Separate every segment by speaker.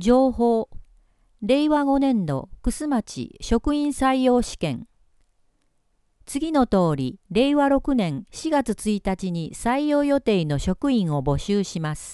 Speaker 1: 情報、令和5年度楠町職員採用試験。次の通り、令和6年4月1日に採用予定の職員を募集します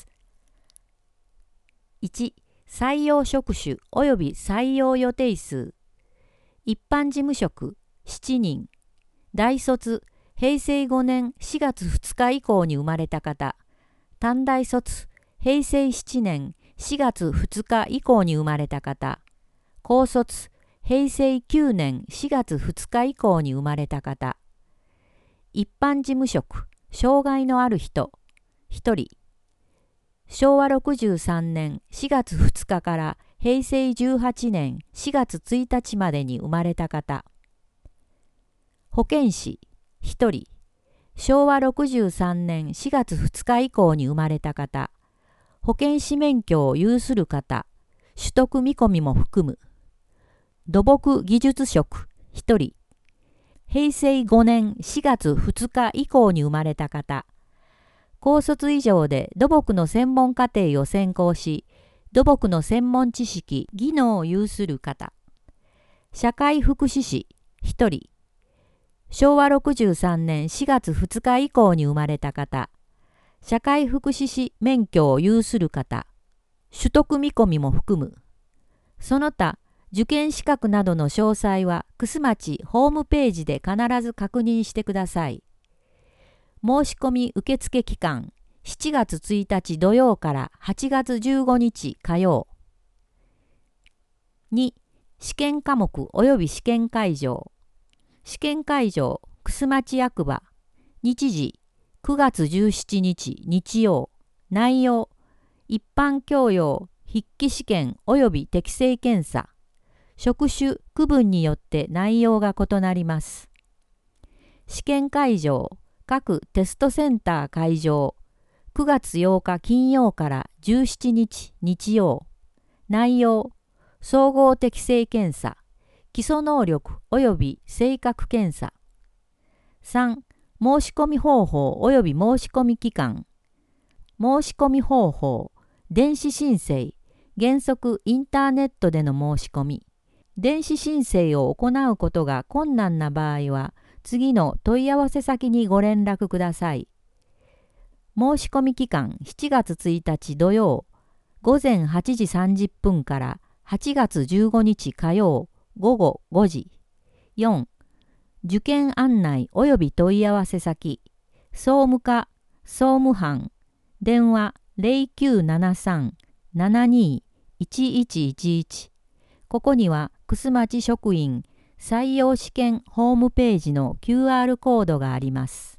Speaker 1: 。1、採用職種及び採用予定数。一般事務職7人。大卒、平成5年4月2日以降に生まれた方。短大卒、平成7年4月2日以降に生まれた方。高卒、平成9年4月2日以降に生まれた方。一般事務職、障害のある人、1人。昭和63年4月2日から平成18年4月1日までに生まれた方。保健師、1人。昭和63年4月2日以降に生まれた方。保健師免許を有する方。取得見込みも含む。土木技術職1人。平成5年4月2日以降に生まれた方。高卒以上で土木の専門課程を専攻し、土木の専門知識、技能を有する方。社会福祉士1人。昭和63年4月2日以降に生まれた方。社会福祉士免許を有する方。取得見込みも含む。その他、受験資格などの詳細は楠町ホームページで必ず確認してください。申し込み受付期間7月1日土曜から8月15日火曜。2、試験科目及び試験会場。試験会場、楠町役場。日時、9月17日日曜。内容、一般教養、筆記試験及び適性検査。職種、区分によって内容が異なります。試験会場、各テストセンター会場。9月8日金曜から17日日曜。内容、総合適性検査。基礎能力及び性格検査。3、申し込み方法及び申し込み期間。申し込み方法、電子申請、原則インターネットでの申し込み。電子申請を行うことが困難な場合は、次の問い合わせ先にご連絡ください。申し込み期間7月1日土曜、午前8時30分から8月15日火曜、午後5時。4、受験案内及び問い合わせ先。総務課、総務班、電話 0973-72-1111。ここには、楠町職員採用試験ホームページの QR コードがあります。